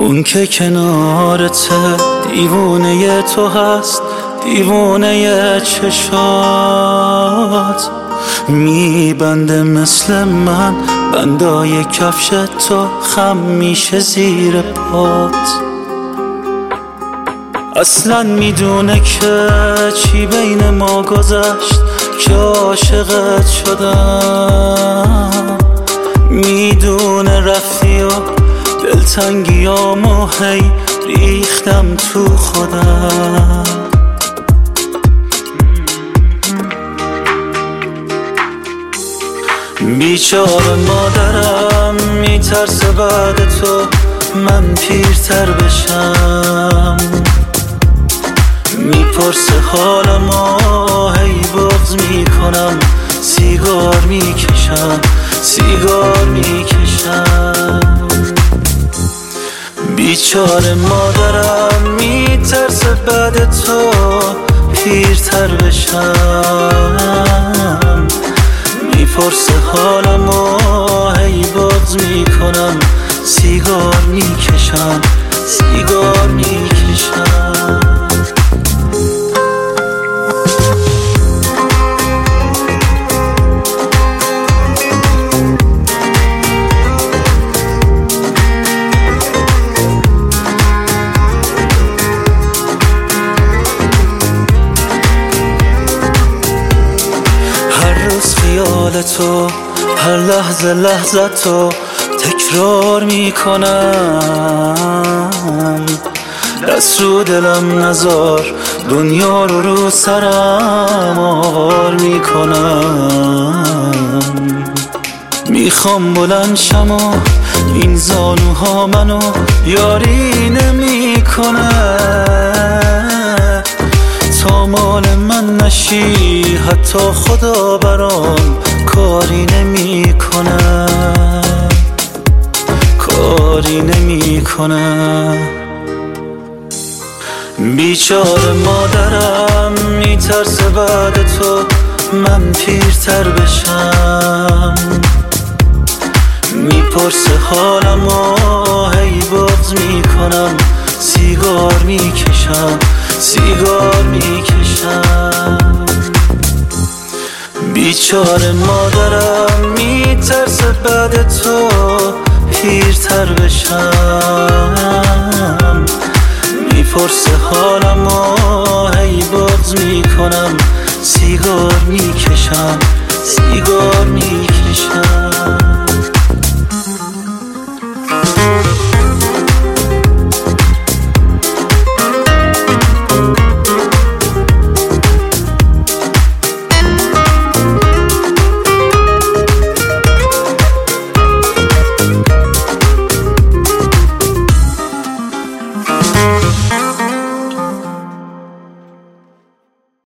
اون که کنارته دیوونه تو هست، دیوونه چشات میبنده مثل من بندای کفش تو خم میشه زیر پات. اصلا میدونه که چی بین ما گذشت که عاشقت شدم، میدونه رفتی و دلتنگیامو هی ریختم تو خودم. بیچاره مادرم میترسه بعد تو من پیرتر بشم، میپرسه حالمو هی بغض میکنم، سیگار میکشم سیگار میکشم. بیچاره مادرم میترسه بعد تو پیرتر بشم، میپرسه حالمو هی بغض میکنم، سیگار میکشم سیگار میکشم. خیال تو هر لحظه لحظه تو تکرار میکنم، دست رو دلم نذار دنیا رو سرم آوار میکنم. میخوام بلند شم و این زانوها منو یاری نمیکنه، تا مال من نشی حتی خدا برام کاری نمیکنه کاری نمیکنه. بیچاره مادرم میترسه بعد تو من پیرتر بشم، میپرسه حالمو هی بغض میکنم، سیگار میکشم سیگار میکشم. بیچاره مادرم میترسه بعد تو پیرتر بشم، میپرسه حالمو هی بغض میکنم، سیگار میکشم سیگار میکشم.